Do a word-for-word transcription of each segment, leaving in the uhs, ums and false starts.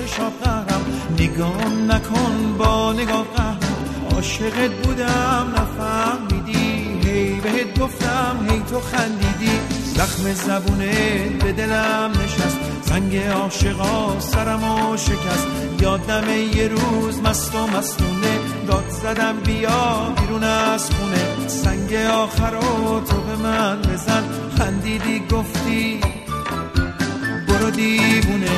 چشات قهرم، نگام نکن با نگاه قهرم، عاشقت بودم نفهمیدی، هی بهت گفتم هی تو خندیدی، زخم زبونت به دلم نشست، زنگ عاشقا سرمو شکست، یادم یه روز مست و مستونه، داد زدم بیا بیرون از خونه، سنگ آخرو تو به من بزن، خندیدی گفتی برو دیوونه.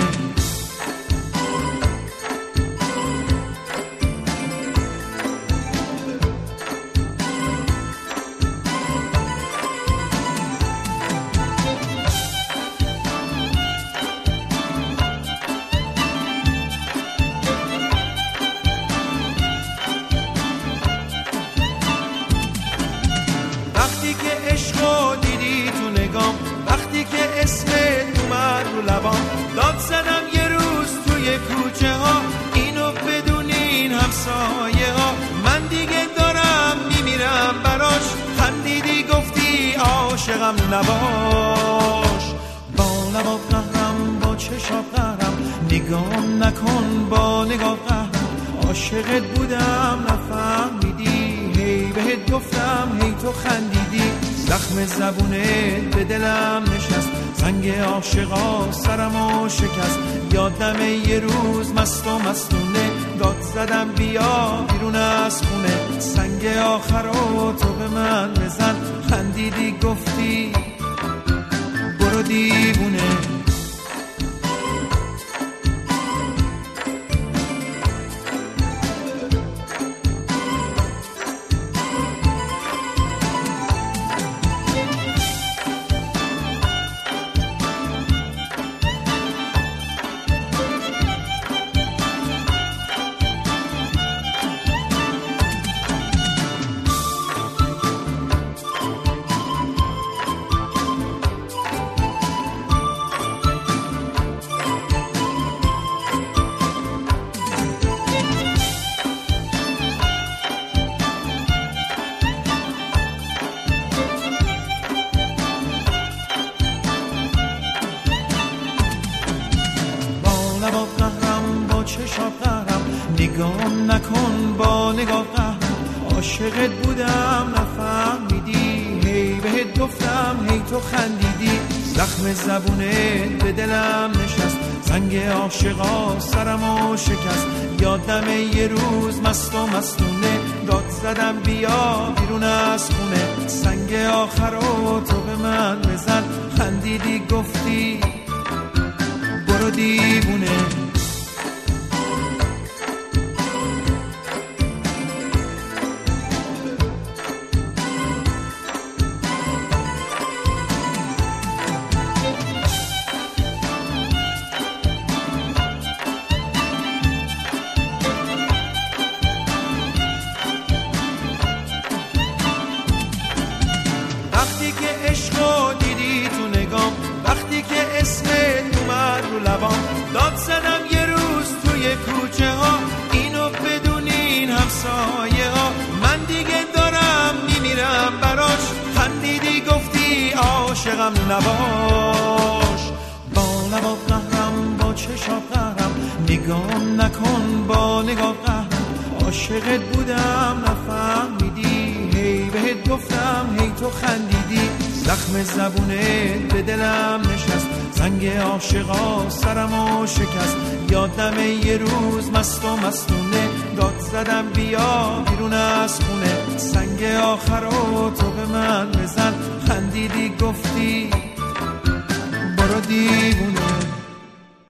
وقتی که عشقو دیدی تو نگام، وقتی که اسمت اومد رو لبام، داد زدم یه روز توی کوچه ها، اینو بدونین همسایه ها، من دیگه دارم میمیرم براش، خندیدی گفتی عاشقم نباش، با لبات قهرم با چشات قهرم، نگام نکن با نگاه قهرم، عاشقت بودم نفهمیدی، هی بهت گفتم هی تو خندیدی، زخم زبونت به دلم نشست، زنگ عاشقا سرمو شکست، یادم یه روز مست و مستونه، داد زدم بیا بیرون از خونه، سنگ آخرو تو به من بزن، خندیدی گفتی برو دیوونه. با قهرم با چشات قهرم، نگام نکن با نگاه قهرم، عاشقت بودم نفهمیدی، هی بهت گفتم هی تو خندیدی، زخم زبونت به دلم نشست، زنگ عاشقا سرمو شکست، یادم یه روز مست و مستونه، داد زدم بیا بیرون از خونه، سنگ آخرو تو به من بزن، خندیدی گفتی برو دیوونه. وقتی که عشقو دیدی تو نگام، وقتی که اسمت اومد رو لبام، داد زدم یه روز توی کوچه ها، اینو بدونین همسایه ها، من دیگه دارم میمیرم براش، خندیدی گفتی عاشقم نباش، با لبات قهرم با چشات قهرم، نگام نکن با نگاه قهرم، عاشقت بودم نفهمیدی، هی بهت گفتم هی تو خندیدی، زخم زبونت به دلم نشست، زنگ عاشقا سرمو شکست، یادم یه روز مست و مستونه، داد زدم بیا بیرون از خونه، سنگ آخرو تو به من بزن، خندیدی گفتی برو دیوونه.